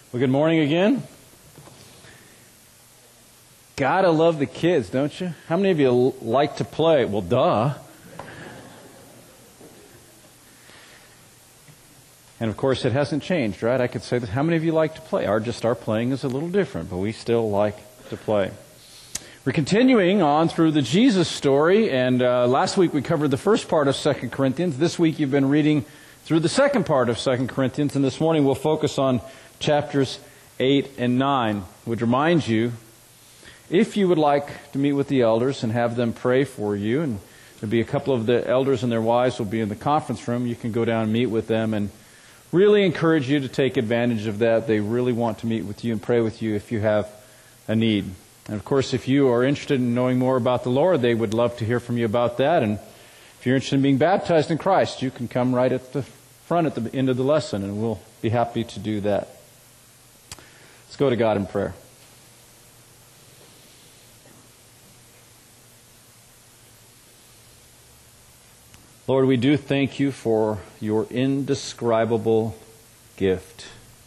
Well, good morning again. Gotta love the kids, don't you? How many of you like to play? Well, duh. And of course, it hasn't changed, right? I could say that. How many of you like to play? Our playing is a little different, but we still like to play. We're continuing on through the Jesus story, and last week we covered the first part of 2 Corinthians. This week you've been reading through the second part of 2 Corinthians, and this morning we'll focus on chapters 8 and 9. I would remind you, if you would like to meet with the elders and have them pray for you, and there'll be a couple of the elders and their wives will be in the conference room, you can go down and meet with them, and really encourage you to take advantage of that. They really want to meet with you and pray with you if you have a need. And of course, if you are interested in knowing more about the Lord, they would love to hear from you about that. And if you're interested in being baptized in Christ, you can come right at the front at the end of the lesson, and we'll be happy to do that. Let's go to God in prayer. Lord, we do thank you for your indescribable gift.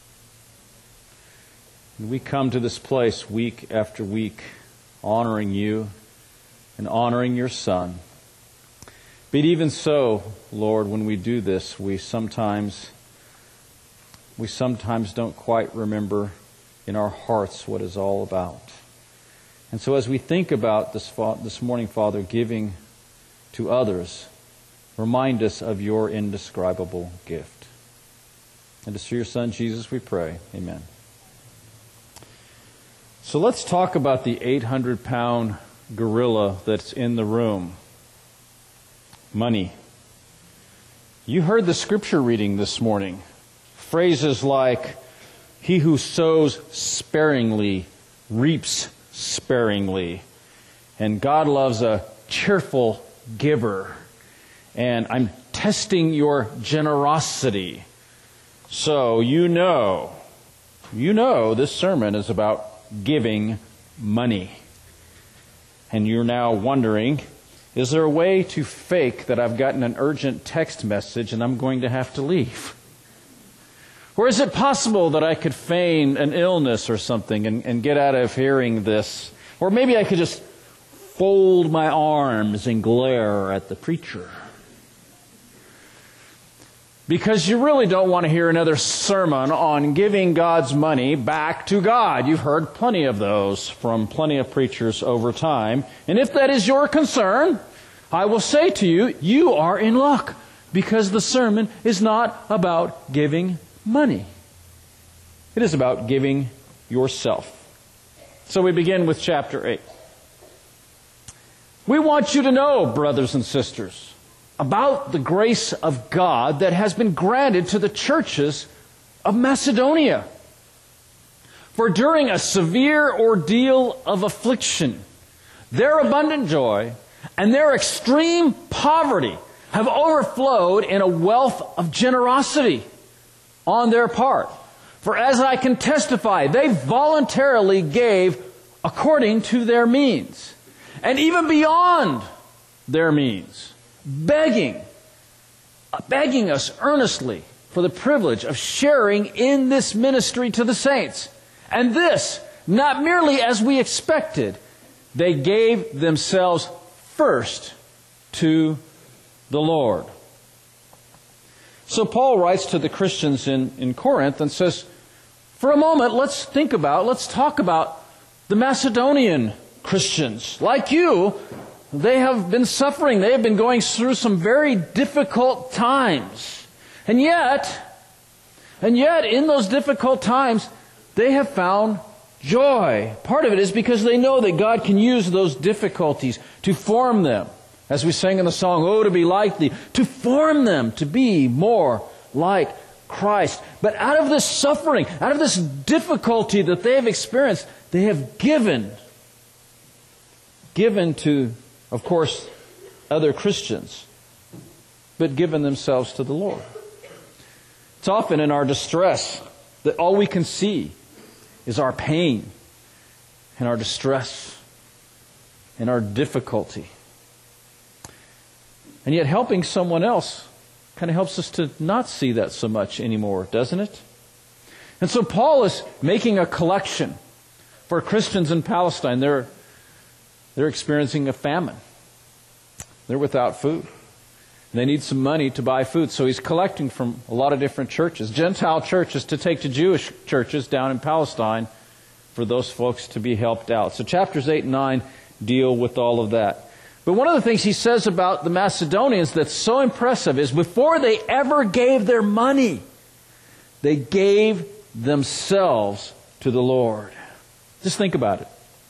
And we come to this place week after week, honoring you and honoring your Son. But even so, Lord, when we do this, we sometimes don't quite remember in our hearts what it's all about. And so as we think about this morning, Father, giving to others, remind us of your indescribable gift. And it's through your Son, Jesus, we pray. Amen. So let's talk about the 800-pound gorilla that's in the room. Money. You heard the scripture reading this morning. Phrases like, he who sows sparingly reaps sparingly. And God loves a cheerful giver. And I'm testing your generosity. So you know this sermon is about giving money. And you're now wondering, is there a way to fake that I've gotten an urgent text message and I'm going to have to leave? Or is it possible that I could feign an illness or something and get out of hearing this? Or maybe I could just fold my arms and glare at the preacher. Because you really don't want to hear another sermon on giving God's money back to God. You've heard plenty of those from plenty of preachers over time. And if that is your concern, I will say to you, you are in luck. Because the sermon is not about giving money. It is about giving yourself. So we begin with chapter 8. We want you to know, brothers and sisters, about the grace of God that has been granted to the churches of Macedonia. For during a severe ordeal of affliction, their abundant joy and their extreme poverty have overflowed in a wealth of generosity on their part. For as I can testify, they voluntarily gave according to their means, and even beyond their means, begging us earnestly for the privilege of sharing in this ministry to the saints. And this, not merely as we expected, they gave themselves first to the Lord. So Paul writes to the Christians in Corinth and says, for a moment, let's talk about the Macedonian Christians. Like you, they have been suffering. They have been going through some very difficult times. And yet, in those difficult times, they have found joy. Part of it is because they know that God can use those difficulties to form them. As we sang in the song, "Oh, to be like Thee," to form them to be more like Christ. But out of this suffering, out of this difficulty that they have experienced, they have given to, of course, other Christians, but given themselves to the Lord. It's often in our distress that all we can see is our pain and our distress and our difficulty. And yet helping someone else kind of helps us to not see that so much anymore, doesn't it? And so Paul is making a collection for Christians in Palestine. They're experiencing a famine. They're without food. They need some money to buy food. So he's collecting from a lot of different churches, Gentile churches, to take to Jewish churches down in Palestine for those folks to be helped out. So chapters 8 and 9 deal with all of that. But one of the things he says about the Macedonians that's so impressive is before they ever gave their money, they gave themselves to the Lord. Just think about it.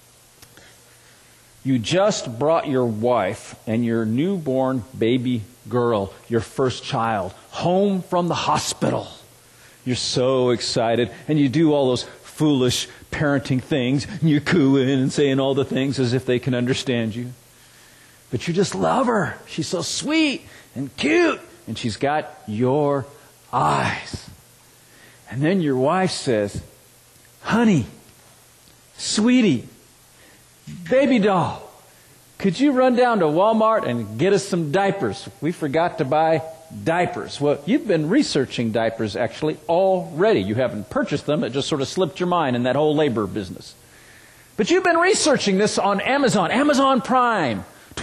You just brought your wife and your newborn baby girl, your first child, home from the hospital. You're so excited, and you do all those foolish parenting things, and you're cooing and saying all the things as if they can understand you. But you just love her. She's so sweet and cute, and she's got your eyes. And then your wife says, honey, sweetie, baby doll, could you run down to Walmart and get us some diapers? We forgot to buy diapers. Well, you've been researching diapers actually already. You haven't purchased them. It just sort of slipped your mind in that whole labor business. But you've been researching this on Amazon, Amazon Prime.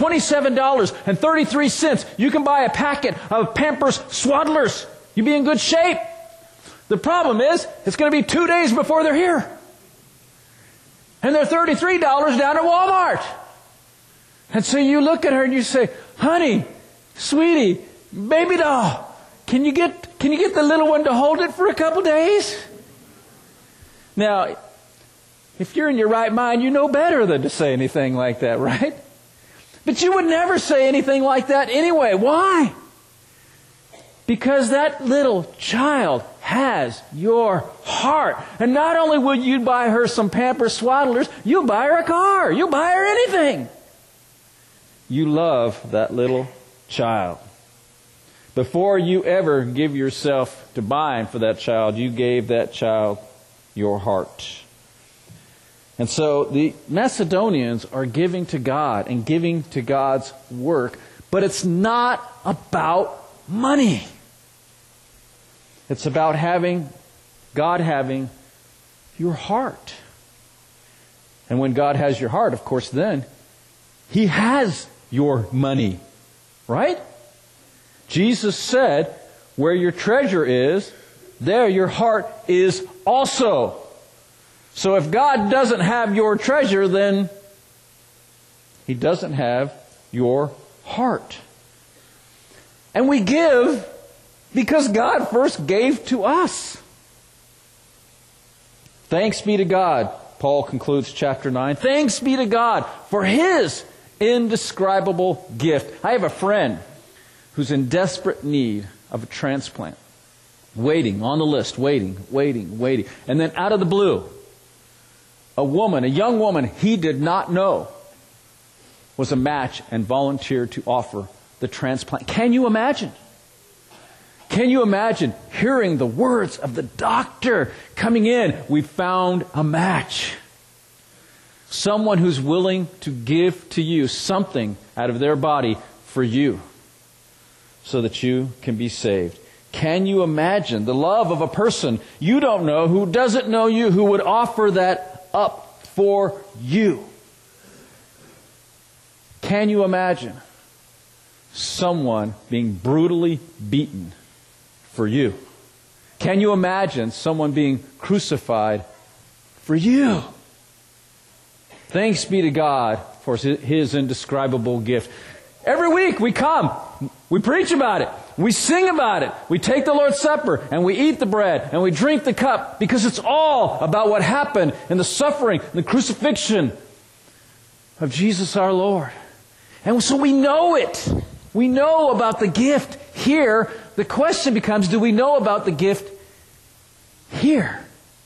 $27.33. You can buy a packet of Pampers Swaddlers. You'll be in good shape. The problem is, it's going to be 2 days before they're here. And they're $33 down at Walmart. And so you look at her and you say, honey, sweetie, baby doll, can you get the little one to hold it for a couple days? Now, if you're in your right mind, you know better than to say anything like that, right? But you would never say anything like that anyway. Why? Because that little child has your heart. And not only will you buy her some Pampers Swaddlers, you'll buy her a car. You'll buy her anything. You love that little child. Before you ever give yourself to buying for that child, you gave that child your heart. And so the Macedonians are giving to God and giving to God's work, but it's not about money. It's about God having your heart. And when God has your heart, of course, then He has your money. Right? Jesus said, where your treasure is, there your heart is also. So if God doesn't have your treasure, then He doesn't have your heart. And we give because God first gave to us. Thanks be to God, Paul concludes chapter 9. Thanks be to God for His indescribable gift. I have a friend who's in desperate need of a transplant. Waiting on the list, waiting. And then out of the blue, a young woman he did not know was a match and volunteered to offer the transplant. Can you imagine? Can you imagine hearing the words of the doctor coming in? We found a match. Someone who's willing to give to you something out of their body for you so that you can be saved. Can you imagine the love of a person you don't know, who doesn't know you, who would offer that up for you? Can you imagine someone being brutally beaten for you? Can you imagine someone being crucified for you? Thanks be to God for His indescribable gift. Every week we come, we preach about it, we sing about it, we take the Lord's Supper, and we eat the bread, and we drink the cup, because it's all about what happened in the suffering, the crucifixion of Jesus our Lord. And so we know it. We know about the gift here. The question becomes, do we know about the gift here?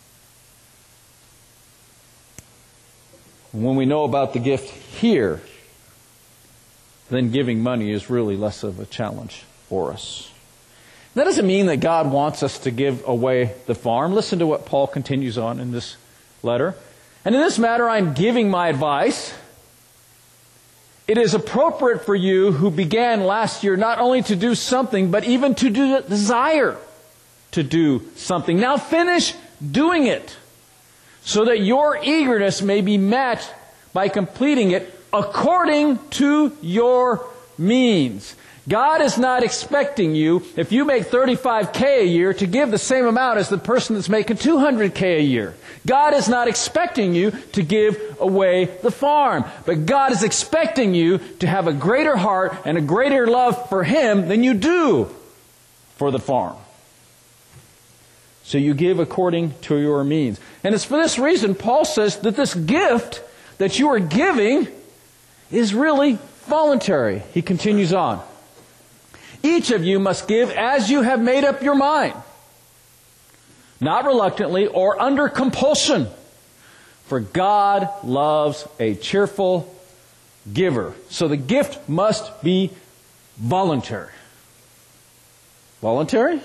When we know about the gift here, then giving money is really less of a challenge for us. That doesn't mean that God wants us to give away the farm. Listen to what Paul continues on in this letter. And in this matter, I'm giving my advice. It is appropriate for you who began last year not only to do something, but even to desire to do something. Now finish doing it, so that your eagerness may be met by completing it according to your means. God is not expecting you, if you make $35K a year, to give the same amount as the person that's making $200K a year. God is not expecting you to give away the farm. But God is expecting you to have a greater heart and a greater love for Him than you do for the farm. So you give according to your means. And it's for this reason Paul says that this gift that you are giving is really voluntary. He continues on. Each of you must give as you have made up your mind, not reluctantly or under compulsion, for God loves a cheerful giver. So the gift must be voluntary. Voluntary?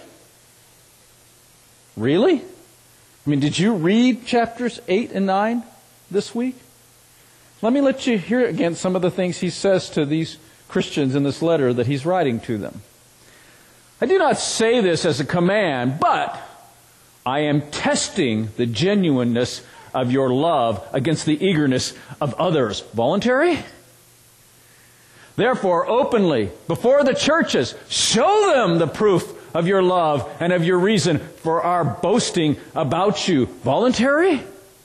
Really? I mean, did you read chapters 8 and 9 this week? Let me let you hear again some of the things he says to these Christians in this letter that he's writing to them. I do not say this as a command, but I am testing the genuineness of your love against the eagerness of others. Voluntary? Therefore, openly, before the churches, show them the proof of your love and of your reason for our boasting about you. Voluntary?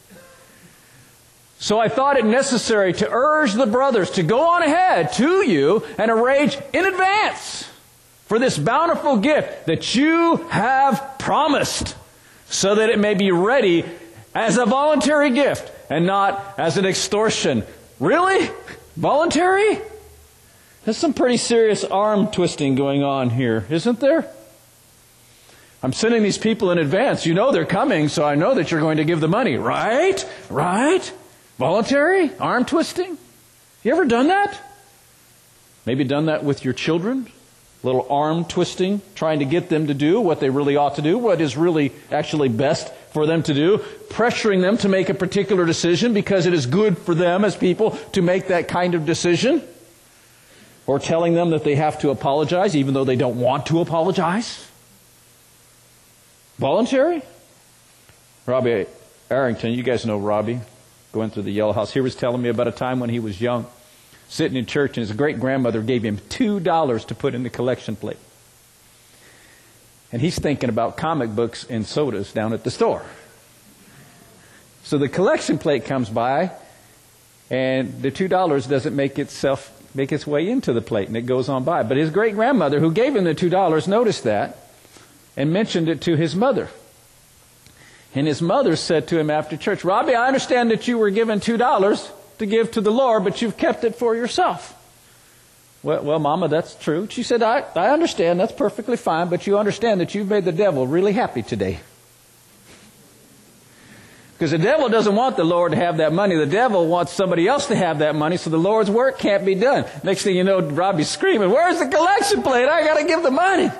So I thought it necessary to urge the brothers to go on ahead to you and arrange in advance for this bountiful gift that you have promised, so that it may be ready as a voluntary gift and not as an extortion. Really? Voluntary? There's some pretty serious arm twisting going on here, isn't there? I'm sending these people in advance. You know they're coming, so I know that you're going to give the money. Right? Right? Voluntary? Arm twisting? You ever done that? Maybe done that with your children? Little arm twisting, trying to get them to do what they really ought to do, what is really actually best for them to do, pressuring them to make a particular decision because it is good for them as people to make that kind of decision, or telling them that they have to apologize even though they don't want to apologize. Voluntary? Robbie Arrington, you guys know Robbie, going through the Yellow House. He was telling me about a time when he was young, sitting in church, and his great-grandmother gave him $2 to put in the collection plate. And he's thinking about comic books and sodas down at the store. So the collection plate comes by, and the $2 doesn't make its way into the plate, and it goes on by. But his great-grandmother, who gave him the $2, noticed that and mentioned it to his mother. And his mother said to him after church, Robbie, I understand that you were given $2 to give to the Lord, but you've kept it for yourself. Well, Mama, that's true. She said, I understand, that's perfectly fine, but you understand that you've made the devil really happy today. Because the devil doesn't want the Lord to have that money. The devil wants somebody else to have that money, so the Lord's work can't be done. Next thing you know, Robbie's screaming, where's the collection plate? I got to give the money.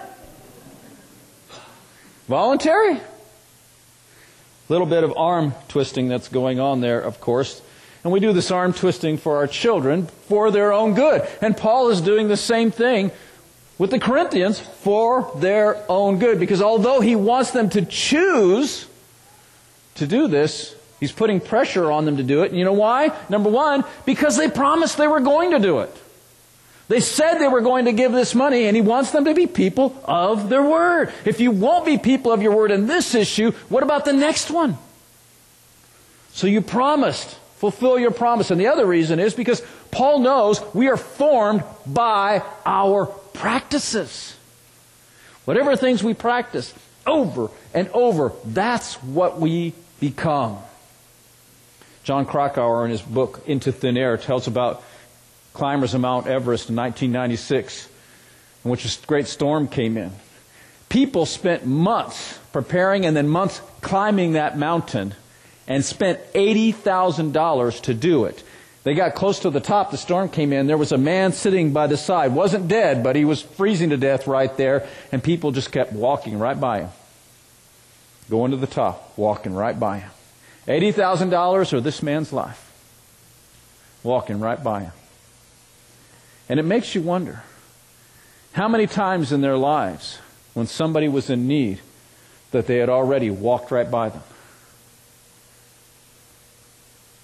Voluntary? Little bit of arm twisting that's going on there, of course. And we do this arm twisting for our children for their own good. And Paul is doing the same thing with the Corinthians for their own good. Because although he wants them to choose to do this, he's putting pressure on them to do it. And you know why? Number one, because they promised they were going to do it. They said they were going to give this money, and he wants them to be people of their word. If you won't be people of your word in this issue, what about the next one? So you promised. Fulfill your promise. And the other reason is because Paul knows we are formed by our practices. Whatever things we practice over and over, that's what we become. John Krakauer, in his book Into Thin Air, tells about climbers of Mount Everest in 1996, in which a great storm came in. People spent months preparing and then months climbing that mountain and spent $80,000 to do it. They got close to the top, the storm came in, there was a man sitting by the side, wasn't dead, but he was freezing to death right there, and people just kept walking right by him. Going to the top, walking right by him. $80,000 or this man's life. Walking right by him. And it makes you wonder, how many times in their lives, when somebody was in need, that they had already walked right by them?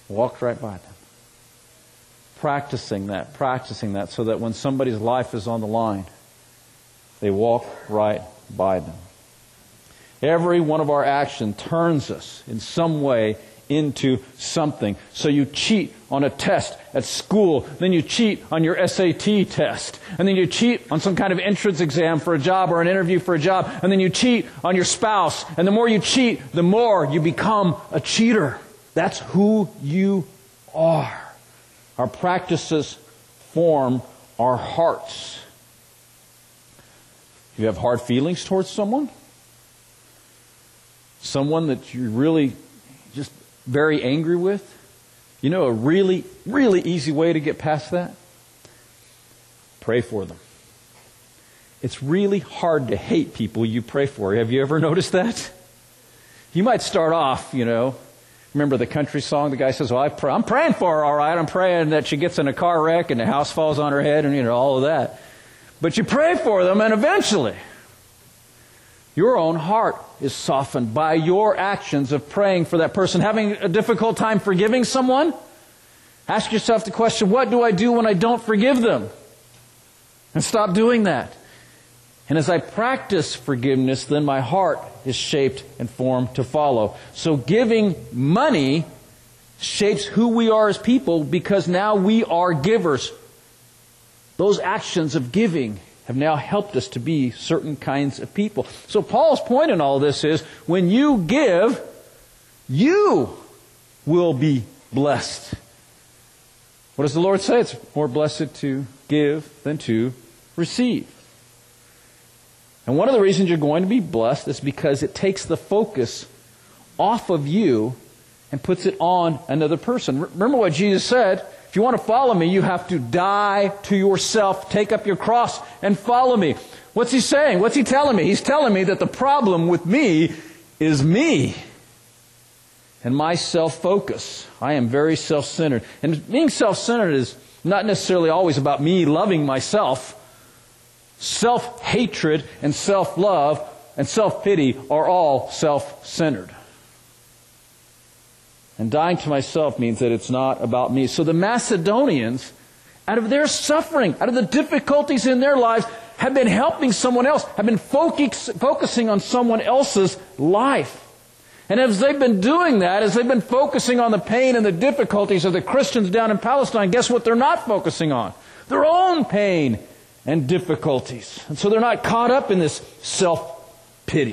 Walked right by them. Practicing that so that when somebody's life is on the line, they walk right by them. Every one of our actions turns us in some way into something. So you cheat on a test at school, then you cheat on your SAT test, and then you cheat on some kind of entrance exam for a job or an interview for a job, and then you cheat on your spouse. And the more you cheat, the more you become a cheater. That's who you are. Our practices form our hearts. You have hard feelings towards someone? Someone that you're really just very angry with? You know a really, really easy way to get past that? Pray for them. It's really hard to hate people you pray for. Have you ever noticed that? You might start off, remember the country song? The guy says, well, I'm praying for her, all right. I'm praying that she gets in a car wreck and the house falls on her head and, all of that. But you pray for them, and eventually your own heart is softened by your actions of praying for that person. Having a difficult time forgiving someone? Ask yourself the question, what do I do when I don't forgive them? And stop doing that. And as I practice forgiveness, then my heart is shaped and formed to follow. So giving money shapes who we are as people, because now we are givers. Those actions of giving have now helped us to be certain kinds of people. So Paul's point in all this is, when you give, you will be blessed. What does the Lord say? It's more blessed to give than to receive. And one of the reasons you're going to be blessed is because it takes the focus off of you and puts it on another person. Remember what Jesus said, if you want to follow me, you have to die to yourself, take up your cross, and follow me. What's he saying? What's he telling me? He's telling me that the problem with me is me and my self-focus. I am very self-centered. And being self-centered is not necessarily always about me loving myself. Self-hatred and self-love and self-pity are all self-centered. And dying to myself means that it's not about me. So the Macedonians, out of their suffering, out of the difficulties in their lives, have been helping someone else, have been focusing on someone else's life. And as they've been doing that, as they've been focusing on the pain and the difficulties of the Christians down in Palestine, guess what they're not focusing on? Their own pain and difficulties. And so they're not caught up in this self-pity.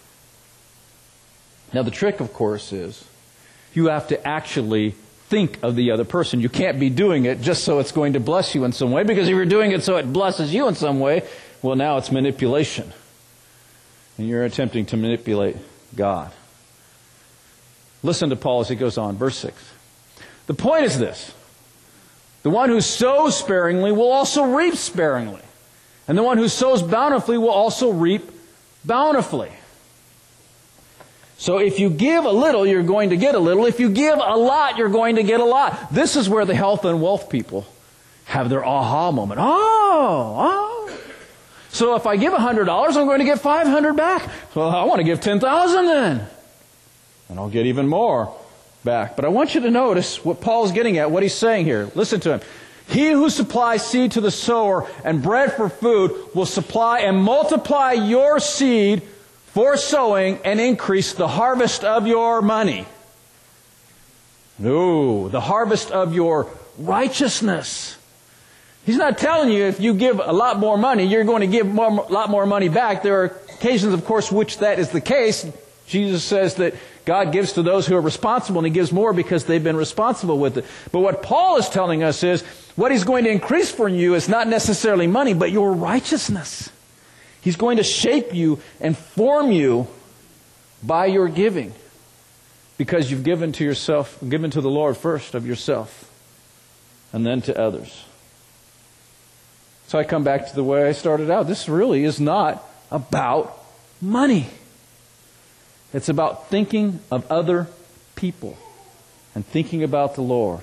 Now the trick, of course, is you have to actually think of the other person. You can't be doing it just so it's going to bless you in some way, because if you're doing it so it blesses you in some way, well, now it's manipulation. And you're attempting to manipulate God. Listen to Paul as he goes on, verse 6. The point is this: the one who sows sparingly will also reap sparingly. And the one who sows bountifully will also reap bountifully. So if you give a little, you're going to get a little. If you give a lot, you're going to get a lot. This is where the health and wealth people have their aha moment. Oh. So if I give $100, I'm going to get $500 back. Well, I want to give $10,000 then. And I'll get even more back. But I want you to notice what Paul's getting at, what he's saying here. Listen to him. He who supplies seed to the sower and bread for food will supply and multiply your seed for sowing and increase the harvest of your money. No, the harvest of your righteousness. He's not telling you if you give a lot more money, you're going to give a lot more money back. There are occasions, of course, which that is the case. Jesus says that God gives to those who are responsible, and He gives more because they've been responsible with it. But what Paul is telling us is, what He's going to increase for you is not necessarily money, but your righteousness. He's going to shape you and form you by your giving, because you've given to yourself, given to the Lord first of yourself, and then to others. So I come back to the way I started out. This really is not about money. It's about thinking of other people and thinking about the Lord.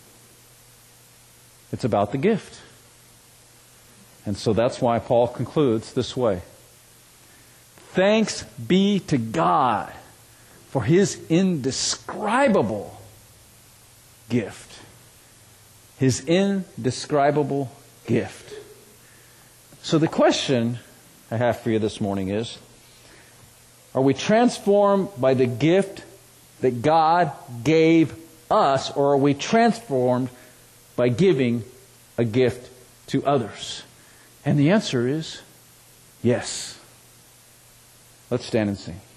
It's about the gift. And so that's why Paul concludes this way. Thanks be to God for His indescribable gift. His indescribable gift. So the question I have for you this morning is, are we transformed by the gift that God gave us, or are we transformed by giving a gift to others? And the answer is yes. Let's stand and sing.